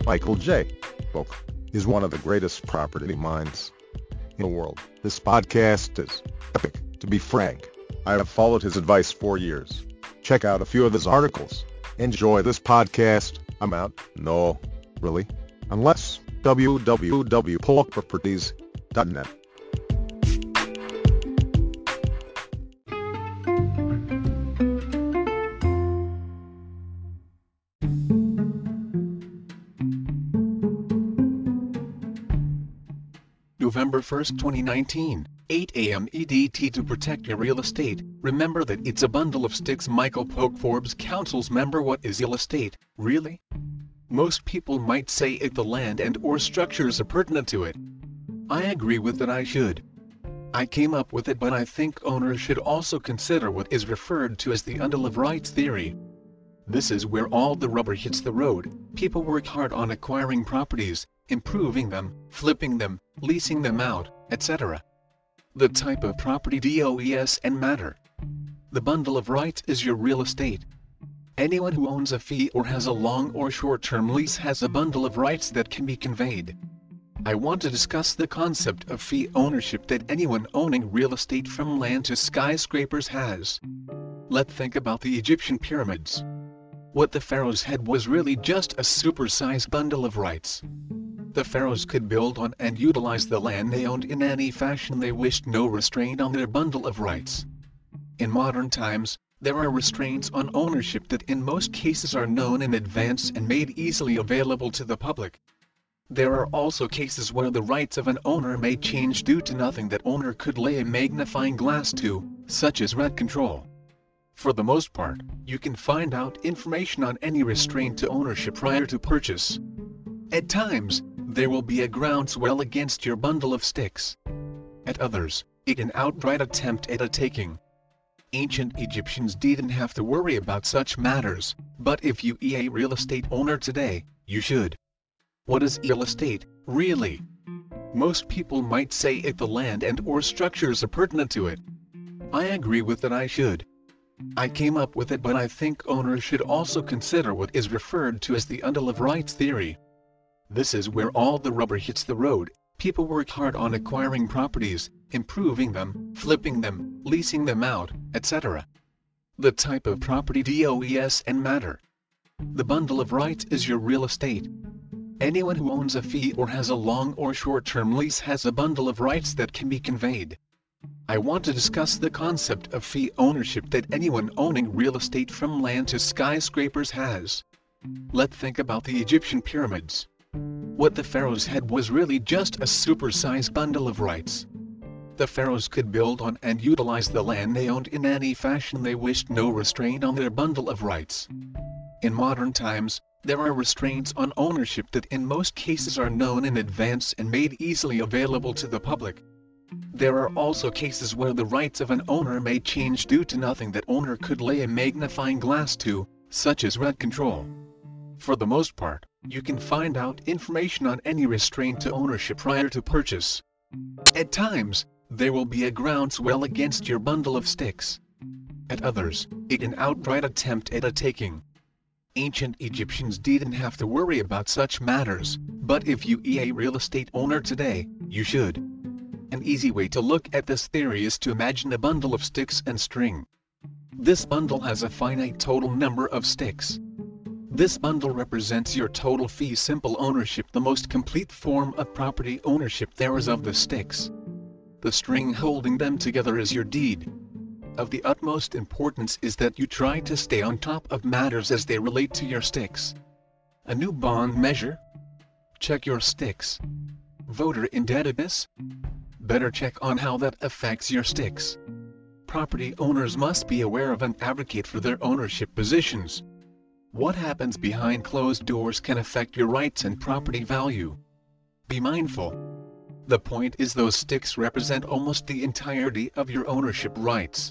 Michael J. Polk is one of the greatest property minds in the world. This podcast is epic, to be frank. I have followed his advice for years. Check out a few of his articles. Enjoy this podcast. I'm out. No, really? Unless www.polkproperties.net. November 1st, 2019, 8 a.m. EDT. To protect your real estate, remember that it's a bundle of sticks. Michael Polk, Forbes Council's member. What is real estate, really? Most people might say if the land and or structures are pertinent to it. I agree with that. I should. I came up with it, but I think owners should also consider what is referred to as the bundle of rights theory. This is where all the rubber hits the road. People work hard on acquiring properties, improving them, flipping them, leasing them out, etc. The type of property DOES and matter. The bundle of rights is your real estate. Anyone who owns a fee or has a long or short-term lease has a bundle of rights that can be conveyed. I want to discuss the concept of fee ownership that anyone owning real estate from land to skyscrapers has. Let's think about the Egyptian pyramids. What the pharaohs had was really just a supersized bundle of rights. The pharaohs could build on and utilize the land they owned in any fashion they wished, no restraint on their bundle of rights. In modern times, there are restraints on ownership that in most cases are known in advance and made easily available to the public. There are also cases where the rights of an owner may change due to nothing that owner could lay a magnifying glass to, such as rent control. For the most part, you can find out information on any restraint to ownership prior to purchase. At times, there will be a groundswell against your bundle of sticks. At others, it an outright attempt at a taking. Ancient Egyptians didn't have to worry about such matters, but if you are a real estate owner today, you should. What is real estate, really? Most people might say if the land and or structures are pertinent to it. I agree with that. I should. I came up with it, but I think owners should also consider what is referred to as the bundle of rights theory. This is where all the rubber hits the road. People work hard on acquiring properties, improving them, flipping them, leasing them out, etc. The type of property DOES and matter. The bundle of rights is your real estate. Anyone who owns a fee or has a long or short-term lease has a bundle of rights that can be conveyed. I want to discuss the concept of fee ownership that anyone owning real estate from land to skyscrapers has. Let's think about the Egyptian pyramids. What the pharaohs had was really just a supersized bundle of rights. The pharaohs could build on and utilize the land they owned in any fashion they wished, no restraint on their bundle of rights. In modern times, there are restraints on ownership that in most cases are known in advance and made easily available to the public. There are also cases where the rights of an owner may change due to nothing that owner could lay a magnifying glass to, such as rent control. For the most part, you can find out information on any restraint to ownership prior to purchase. At times, there will be a groundswell against your bundle of sticks. At others, it an outright attempt at a taking. Ancient Egyptians didn't have to worry about such matters, but if you are a real estate owner today, you should. An easy way to look at this theory is to imagine a bundle of sticks and string. This bundle has a finite total number of sticks. This bundle represents your total fee simple ownership, the most complete form of property ownership there is of the sticks. The string holding them together is your deed. Of the utmost importance is that you try to stay on top of matters as they relate to your sticks. A new bond measure? Check your sticks. Voter indebtedness? Better check on how that affects your sticks. Property owners must be aware of and advocate for their ownership positions. What happens behind closed doors can affect your rights and property value. Be mindful. The point is those sticks represent almost the entirety of your ownership rights.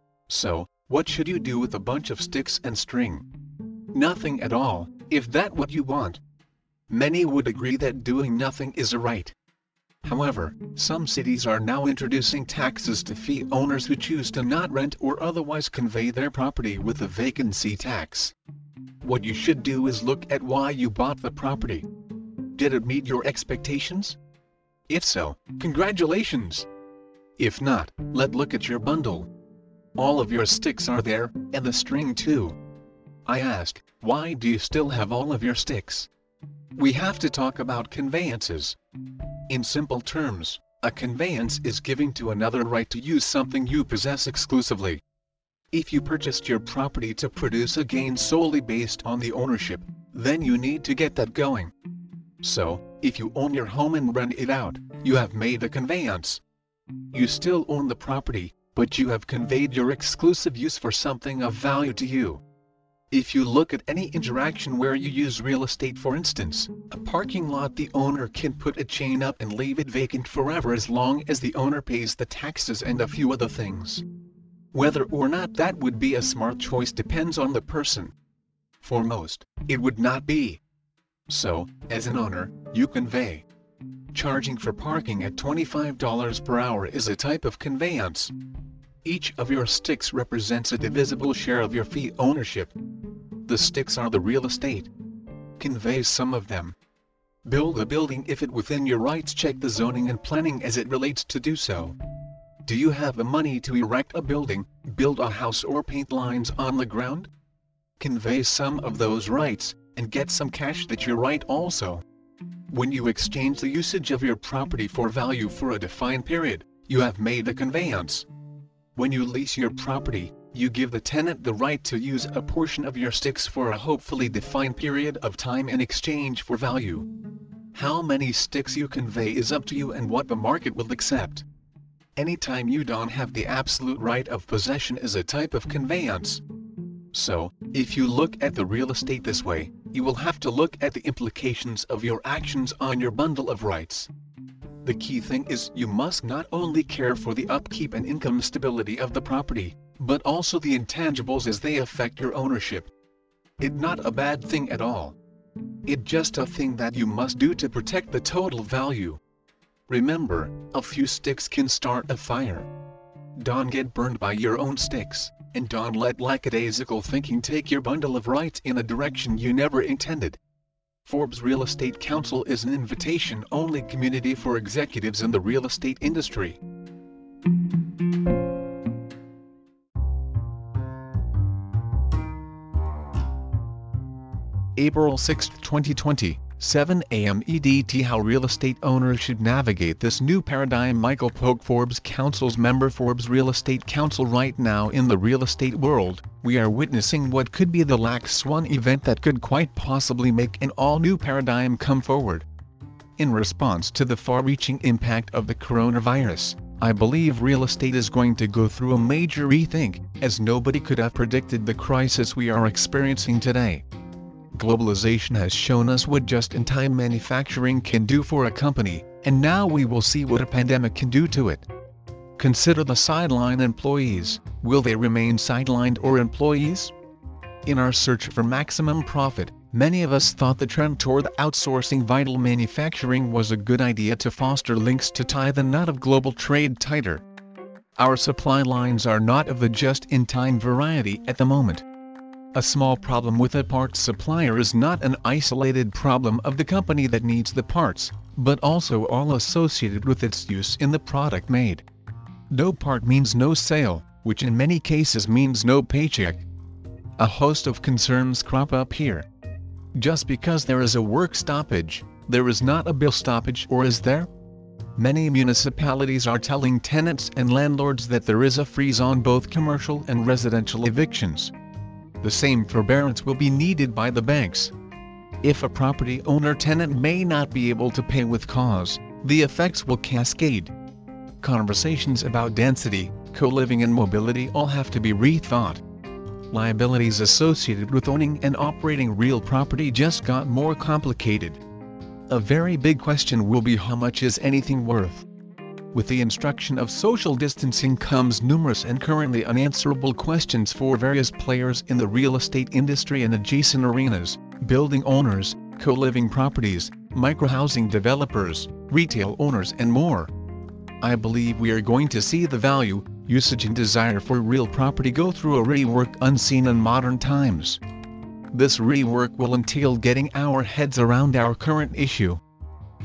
So, what should you do with a bunch of sticks and string? Nothing at all, if that's what you want. Many would agree that doing nothing is a right. However, some cities are now introducing taxes to fee owners who choose to not rent or otherwise convey their property with a vacancy tax. What you should do is look at why you bought the property. Did it meet your expectations? If so, congratulations! If not, let's look at your bundle. All of your sticks are there, and the string too. I ask, why do you still have all of your sticks? We have to talk about conveyances. In simple terms, a conveyance is giving to another right to use something you possess exclusively. If you purchased your property to produce a gain solely based on the ownership, then you need to get that going. So, if you own your home and rent it out, you have made a conveyance. You still own the property, but you have conveyed your exclusive use for something of value to you. If you look at any interaction where you use real estate, for instance, a parking lot, the owner can put a chain up and leave it vacant forever as long as the owner pays the taxes and a few other things. Whether or not that would be a smart choice depends on the person. For most, it would not be. So, as an owner, you convey. Charging for parking at $25 per hour is a type of conveyance. Each of your sticks represents a divisible share of your fee ownership. The sticks are the real estate. Convey some of them. Build a building if it within your rights. Check the zoning and planning as it relates to do so. Do you have the money to erect a building, build a house or paint lines on the ground? Convey some of those rights, and get some cash that you right also. When you exchange the usage of your property for value for a defined period, you have made a conveyance. When you lease your property, you give the tenant the right to use a portion of your sticks for a hopefully defined period of time in exchange for value. How many sticks you convey is up to you and what the market will accept. Anytime you don't have the absolute right of possession is a type of conveyance. So, if you look at the real estate this way, you will have to look at the implications of your actions on your bundle of rights. The key thing is you must not only care for the upkeep and income stability of the property, but also the intangibles as they affect your ownership. It's not a bad thing at all. It's just a thing that you must do to protect the total value. Remember, a few sticks can start a fire. Don't get burned by your own sticks, and don't let lackadaisical thinking take your bundle of rights in a direction you never intended. Forbes Real Estate Council is an invitation-only community for executives in the real estate industry. April 6, 2020, 7 a.m. EDT. How real estate owners should navigate this new paradigm. Michael Pogue, Forbes Council's member. Forbes Real Estate Council. Right now in the real estate world, we are witnessing what could be the black swan event that could quite possibly make an all-new paradigm come forward. In response to the far-reaching impact of the coronavirus, I believe real estate is going to go through a major rethink, as nobody could have predicted the crisis we are experiencing today. Globalization has shown us what just-in-time manufacturing can do for a company, and now we will see what a pandemic can do to it. Consider the sideline employees. Will they remain sidelined or employees? In our search for maximum profit, many of us thought the trend toward outsourcing vital manufacturing was a good idea to foster links to tie the knot of global trade tighter. Our supply lines are not of the just-in-time variety at the moment. A small problem with a parts supplier is not an isolated problem of the company that needs the parts, but also all associated with its use in the product made. No part means no sale, which in many cases means no paycheck. A host of concerns crop up here. Just because there is a work stoppage, there is not a bill stoppage, or is there? Many municipalities are telling tenants and landlords that there is a freeze on both commercial and residential evictions. The same forbearance will be needed by the banks. If a property owner-tenant may not be able to pay with cause, the effects will cascade. Conversations about density, co-living and mobility all have to be rethought. Liabilities associated with owning and operating real property just got more complicated. A very big question will be how much is anything worth? With the instruction of social distancing comes numerous and currently unanswerable questions for various players in the real estate industry and adjacent arenas: building owners, co-living properties, microhousing developers, retail owners and more. I believe we are going to see the value, usage and desire for real property go through a rework unseen in modern times. This rework will entail getting our heads around our current issue,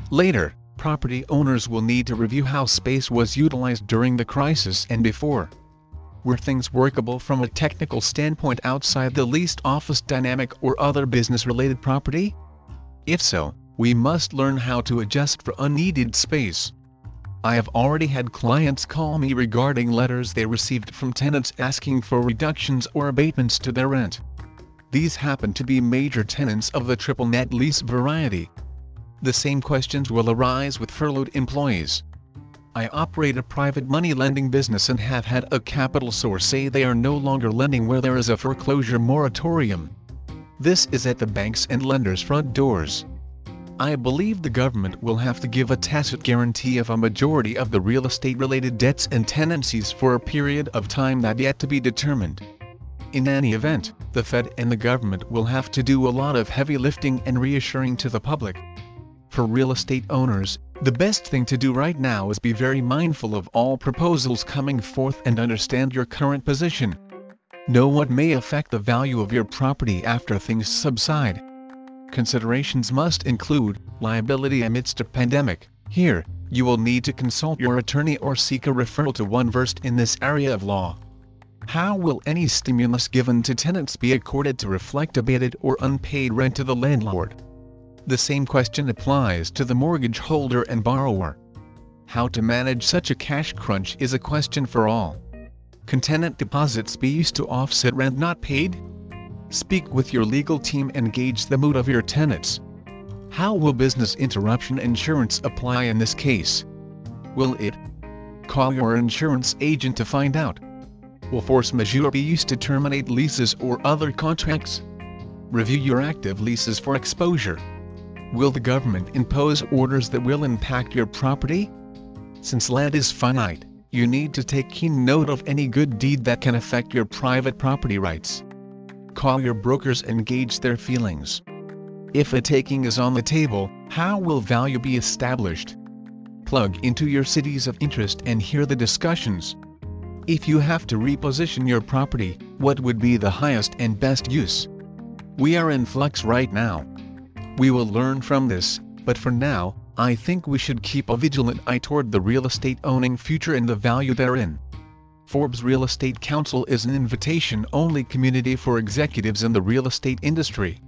Later, property owners will need to review how space was utilized during the crisis and before. Were things workable from a technical standpoint outside the leased office dynamic or other business-related property? If so, we must learn how to adjust for unneeded space. I have already had clients call me regarding letters they received from tenants asking for reductions or abatements to their rent. These happen to be major tenants of the triple net lease variety. The same questions will arise with furloughed employees. I operate a private money lending business and have had a capital source say they are no longer lending where there is a foreclosure moratorium. This is at the banks and lenders' front doors. I believe the government will have to give a tacit guarantee of a majority of the real estate-related debts and tenancies for a period of time that yet to be determined. In any event, the Fed and the government will have to do a lot of heavy lifting and reassuring to the public. For real estate owners, the best thing to do right now is be very mindful of all proposals coming forth and understand your current position. Know what may affect the value of your property after things subside. Considerations must include liability amidst a pandemic. Here, you will need to consult your attorney or seek a referral to one versed in this area of law. How will any stimulus given to tenants be accorded to reflect abated or unpaid rent to the landlord? The same question applies to the mortgage holder and borrower. How to manage such a cash crunch is a question for all. Can tenant deposits be used to offset rent not paid? Speak with your legal team and gauge the mood of your tenants. How will business interruption insurance apply in this case? Will it? Call your insurance agent to find out. Will force majeure be used to terminate leases or other contracts? Review your active leases for exposure. Will the government impose orders that will impact your property? Since land is finite, you need to take keen note of any good deed that can affect your private property rights. Call your brokers and gauge their feelings. If a taking is on the table, how will value be established? Plug into your cities of interest and hear the discussions. If you have to reposition your property, what would be the highest and best use? We are in flux right now. We will learn from this, but for now, I think we should keep a vigilant eye toward the real estate owning future and the value therein. Forbes Real Estate Council is an invitation-only community for executives in the real estate industry.